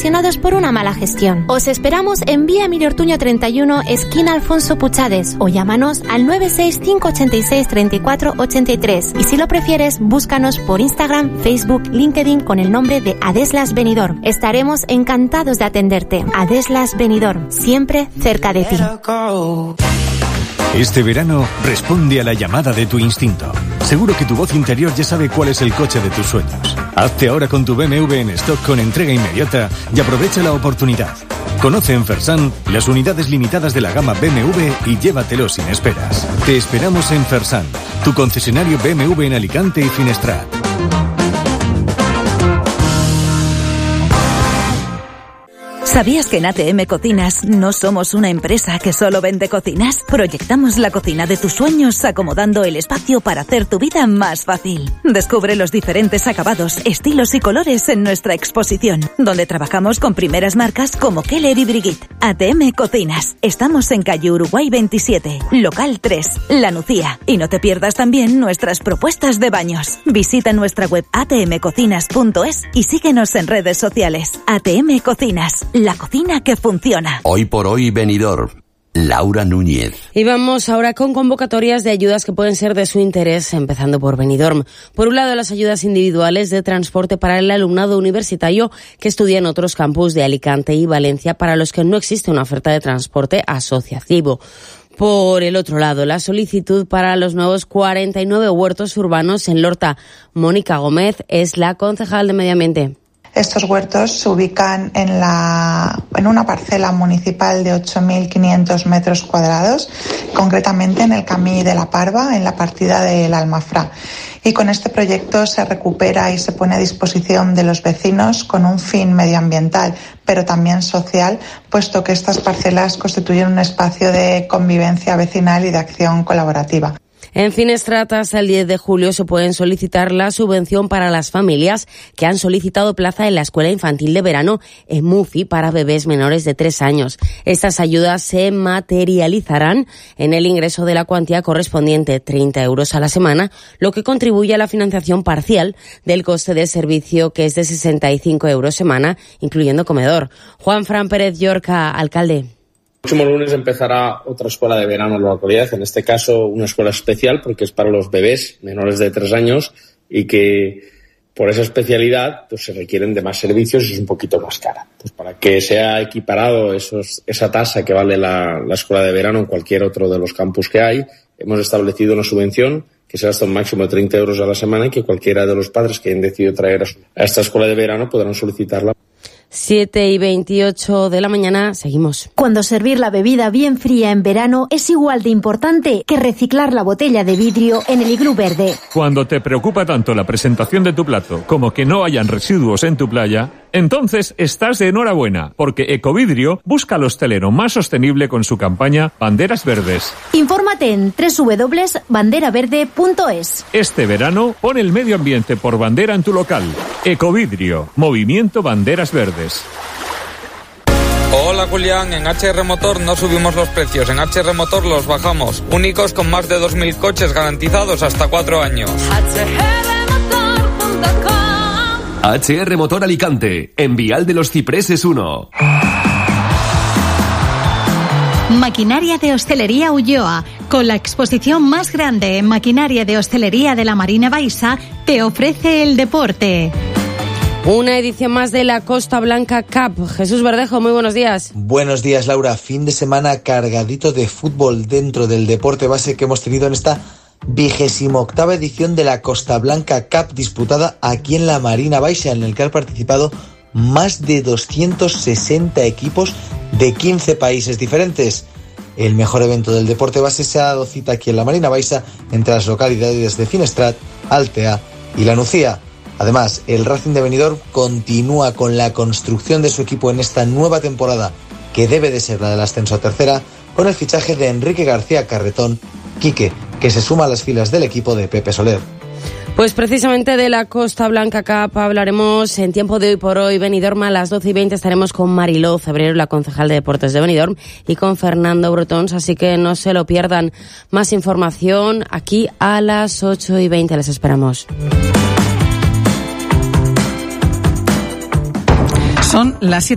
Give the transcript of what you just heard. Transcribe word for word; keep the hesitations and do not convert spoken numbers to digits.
ocasionados por una mala gestión. Os esperamos en Vía Emilio Ortuño treinta y uno, esquina Alfonso Puchades, o llámanos al nueve seis cinco ocho seis tres cuatro ocho tres. Y si lo prefieres, búscanos por Instagram, Facebook, LinkedIn con el nombre de Adeslas Benidorm. Estaremos encantados de atenderte. Adeslas Benidorm, siempre cerca de ti. Este verano responde a la llamada de tu instinto. Seguro que tu voz interior ya sabe cuál es el coche de tus sueños. Hazte ahora con tu B M W en stock con entrega inmediata y aprovecha la oportunidad. Conoce en Fersan las unidades limitadas de la gama B M W y llévatelo sin esperas. Te esperamos en Fersan, tu concesionario B M W en Alicante y Finestrat. ¿Sabías que en A T M Cocinas no somos una empresa que solo vende cocinas? Proyectamos la cocina de tus sueños acomodando el espacio para hacer tu vida más fácil. Descubre los diferentes acabados, estilos y colores en nuestra exposición, donde trabajamos con primeras marcas como Keller y Brigitte. A T M Cocinas. Estamos en calle Uruguay veintisiete, local tres, La Nucía. Y no te pierdas también nuestras propuestas de baños. Visita nuestra web a t m cocinas punto es y síguenos en redes sociales. A T M Cocinas. La cocina que funciona. Hoy por hoy, Benidorm. Laura Núñez. Y vamos ahora con convocatorias de ayudas que pueden ser de su interés, empezando por Benidorm. Por un lado, las ayudas individuales de transporte para el alumnado universitario que estudia en otros campus de Alicante y Valencia, para los que no existe una oferta de transporte asociativo. Por el otro lado, la solicitud para los nuevos cuarenta y nueve huertos urbanos en Lorta. Mónica Gómez es la concejal de Medio Ambiente. Estos huertos se ubican en, la, en una parcela municipal de ocho mil quinientos metros cuadrados, concretamente en el Camí de la Parva, en la partida del Almafrá. Y con este proyecto se recupera y se pone a disposición de los vecinos con un fin medioambiental, pero también social, puesto que estas parcelas constituyen un espacio de convivencia vecinal y de acción colaborativa. En Finestrat, hasta el diez de julio se pueden solicitar la subvención para las familias que han solicitado plaza en la Escuela Infantil de Verano en Mufi para bebés menores de tres años. Estas ayudas se materializarán en el ingreso de la cuantía correspondiente, treinta euros a la semana, lo que contribuye a la financiación parcial del coste del servicio, que es de sesenta y cinco euros semana, incluyendo comedor. Juan Fran Pérez Llorca, alcalde. El próximo lunes empezará otra escuela de verano en la localidad, en este caso una escuela especial porque es para los bebés menores de tres años y que por esa especialidad pues se requieren de más servicios y es un poquito más cara. Pues para que sea equiparado esos, esa tasa que vale la, la escuela de verano en cualquier otro de los campus que hay, hemos establecido una subvención que será hasta un máximo de treinta euros a la semana y que cualquiera de los padres que hayan decidido traer a esta escuela de verano podrán solicitarla. siete y veintiocho de la mañana, seguimos. Cuando servir la bebida bien fría en verano es igual de importante que reciclar la botella de vidrio en el iglú verde. Cuando te preocupa tanto la presentación de tu plato como que no hayan residuos en tu playa, entonces estás de enhorabuena, porque Ecovidrio busca al hostelero más sostenible con su campaña Banderas Verdes. Infórmate en doble u doble u doble u punto bandera verde punto es. Este verano, pon el medio ambiente por bandera en tu local. Ecovidrio, Movimiento Banderas Verdes. Hola Julián, en H R Motor no subimos los precios, en H R Motor los bajamos. Únicos con más de dos mil coches garantizados hasta cuatro años. H R Motor Alicante, en Vial de los Cipreses uno. Maquinaria de Hostelería Ulloa, con la exposición más grande en maquinaria de hostelería de la Marina Baixa, te ofrece el deporte. Una edición más de la Costa Blanca Cup. Jesús Verdejo, muy buenos días. Buenos días, Laura. Fin de semana cargadito de fútbol dentro del deporte base que hemos tenido en esta vigésima octava edición de la Costa Blanca Cup, disputada aquí en la Marina Baixa, en el que han participado más de doscientos sesenta equipos de quince países diferentes. El mejor evento del deporte base se ha dado cita aquí en la Marina Baixa, entre las localidades de Finestrat, Altea y La Nucía. Además, el Racing de Benidorm continúa con la construcción de su equipo en esta nueva temporada, que debe de ser la del ascenso a tercera, con el fichaje de Enrique García Carretón, Quique, que se suma a las filas del equipo de Pepe Soler. Pues precisamente de la Costa Blanca Cup hablaremos en Tiempo de Hoy por Hoy. Benidorm, a las doce y veinte estaremos con Mariló Febrero, la concejal de Deportes de Benidorm, y con Fernando Brotons, así que no se lo pierdan. Más información aquí a las ocho y veinte, les esperamos. Son las siete.